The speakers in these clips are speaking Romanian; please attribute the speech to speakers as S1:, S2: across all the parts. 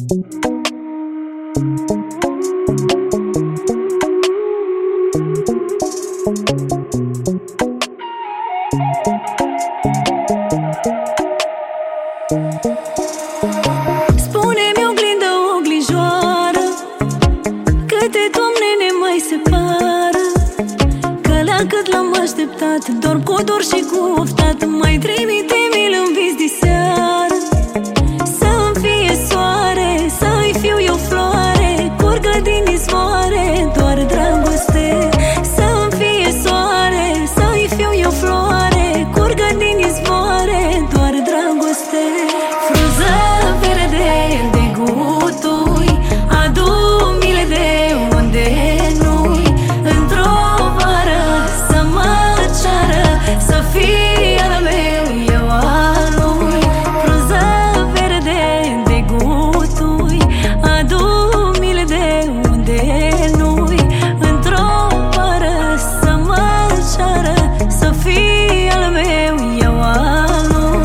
S1: Spune-mi oglindă, oglijoară, câte Doamne ne mai separă, că la cât l-am așteptat, dorm cu dor și cu oftat. Mai trimite-mi-l în vis diseară, să-mi fie soare, să-i fiu eu floare, curgă din izvoare, doar dragoste. Să-mi fie soare, să-i fiu eu floare, curgă din izvoare, doar dragoste. Frunză verde de gutui, adu mile de unde nu-i, într-o vară să mă ceară, să fie al meu, eu al lui. Frunză verde de gutui, adu mile de unde nu-i, într-o vară să mă ceară, să fie al meu, eu al lui.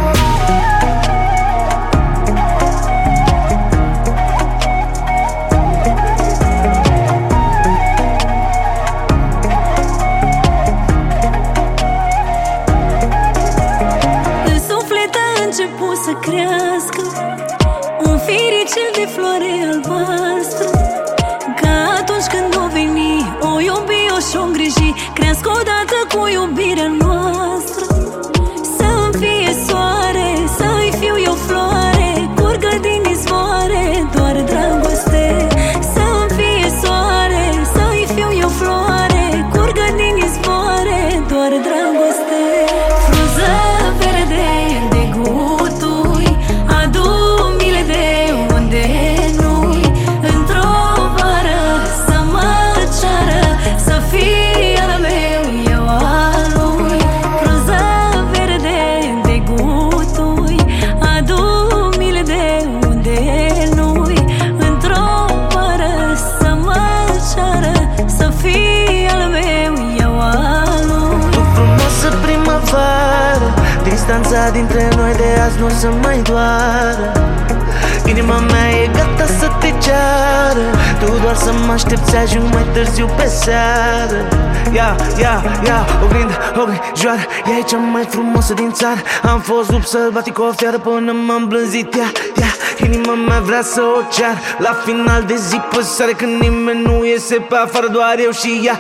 S1: În suflet a început să crească un firicel de floare albastră, ca atunci când o veni, o iubi, o și-o îngriji, crească odată cu iubirea noastră. Să-mi fie soare, să-i fiu eu floare, curgă din izvoare, doar dragoste. Să-mi fie soare, să-i fiu eu floare, curgă din izvoare, doar dragoste. Frunză verde de gutui, adu mile de unde nu-i, într-o vară să mă ceară, să fie al meu, eu al lui. Frunză verde de gutui, adu mile de unde nu-i, într-o vară să mă ceară, să fie al meu, eu al lui.
S2: Tu frumoasă primăvară, distanța dintre noi de azi nu o să mai doară. Inima mea e gata să te ceară, tu doar să mă aștepți, ajung mai târziu pe seară. Ia, oglindă, oglijoară, ea e cea mai frumoasă din țară. Am fost lup sălbatic cu o fiară până m-am blânzit. Ia, inima mea vrea să o ceară, la final de zi pe seară, când nimeni nu iese pe afară, doar eu și ea.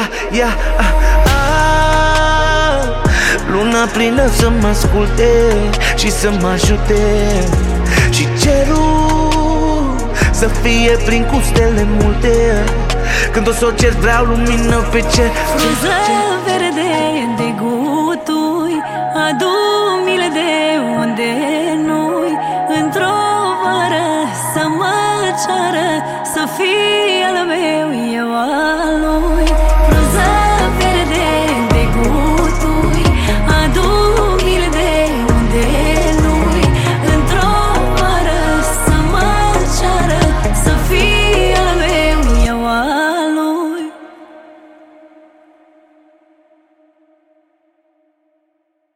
S2: Luna plină să mă asculte și să mă ajute, și cerul să fie plin cu stele multe. Când o să o cer, vreau lumină pe cer.
S1: Frunză verde de gutui, adu mile de unde nu-i, într-o vară să mă ceară, să fie